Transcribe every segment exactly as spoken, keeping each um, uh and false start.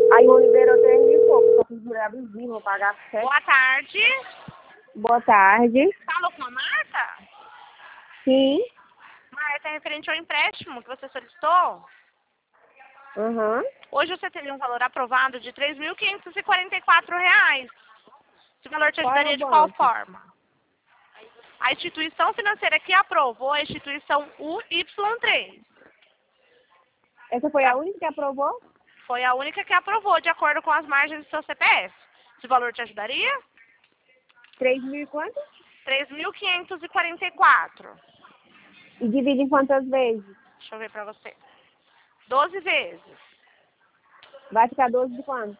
Aí o liberou três mil e pouco, só que jurei abusivo, vou pagar sete. Boa tarde. Boa tarde. Falou com a Marta? Sim. Marta, é referente ao empréstimo que você solicitou. Aham. Hoje você teria um valor aprovado de três mil quinhentos e quarenta e quatro reais. Esse valor te Qual é ajudaria o de qual banco? forma? A instituição financeira que aprovou é a instituição U Y três. Essa foi a única que aprovou? Foi a única que aprovou, de acordo com as margens do seu C P F. Esse valor te ajudaria? Três mil e quanto? três mil quinhentos e quarenta e quatro. E divide em quantas vezes? Deixa eu ver pra você. doze vezes. Vai ficar doze de quanto?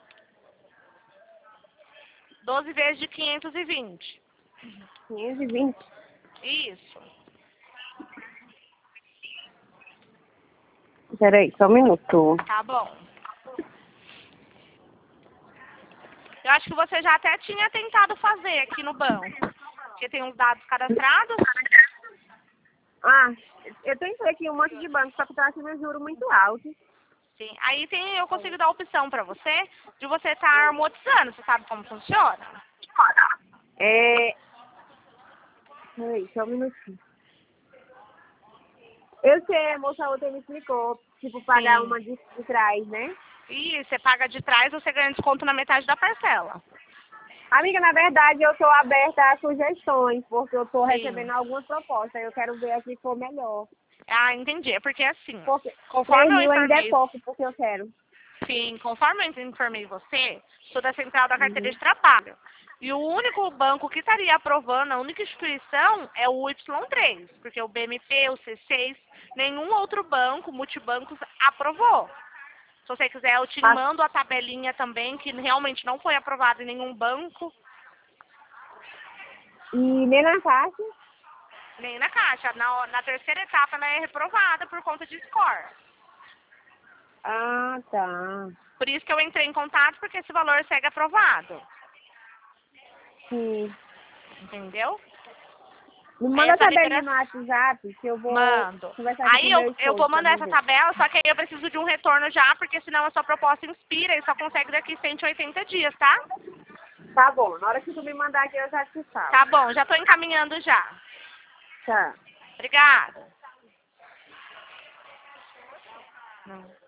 doze vezes de quinhentos e vinte. quinhentos e vinte. Isso. Peraí, só um minuto. Tá bom. Eu acho que você já até tinha tentado fazer aqui no banco. Porque tem uns dados cadastrados. Ah, eu tentei aqui um monte de banco, só que tá achando juro muito alto. Sim. Aí tem, eu consigo dar a opção pra você de você estar amortizando. Você sabe como funciona? É... Peraí, só um minutinho. Eu sei, a moça outra me explicou, tipo, pagar Sim. uma de, de trás, né? E você paga de trás, você ganha desconto na metade da parcela. Amiga, na verdade, eu tô aberta a sugestões, porque eu tô Sim. recebendo algumas propostas, eu quero ver aqui se for melhor. Ah, entendi. É porque assim, Porque conforme três eu mil ainda é informei, pouco, porque eu quero. sim, conforme eu informei você, sou da central da carteira Uhum. de trabalho. E o único banco que estaria aprovando, a única instituição é o Y três, porque o B M P, o C seis, nenhum outro banco, multibancos, aprovou. Se você quiser, eu te Ah, mando a tabelinha também, que realmente não foi aprovado em nenhum banco, e nem na caixa? nem na Caixa. Na, na terceira etapa, ela é reprovada por conta de score. Ah, tá. Por isso que eu entrei em contato, porque esse valor segue aprovado. Sim. Entendeu? Me manda a Essa tabelinha no liberação. WhatsApp, que eu vou Mando. conversar aqui com Aí o eu, meu eu esposo vou pra mandar me essa ver. tabela, só que aí eu preciso de um retorno já, porque senão a sua proposta expira e só consegue daqui cento e oitenta dias, tá? Tá bom, na hora que tu me mandar aqui eu já te falo. Tá bom, já tô encaminhando já. Tá. Obrigada. Não.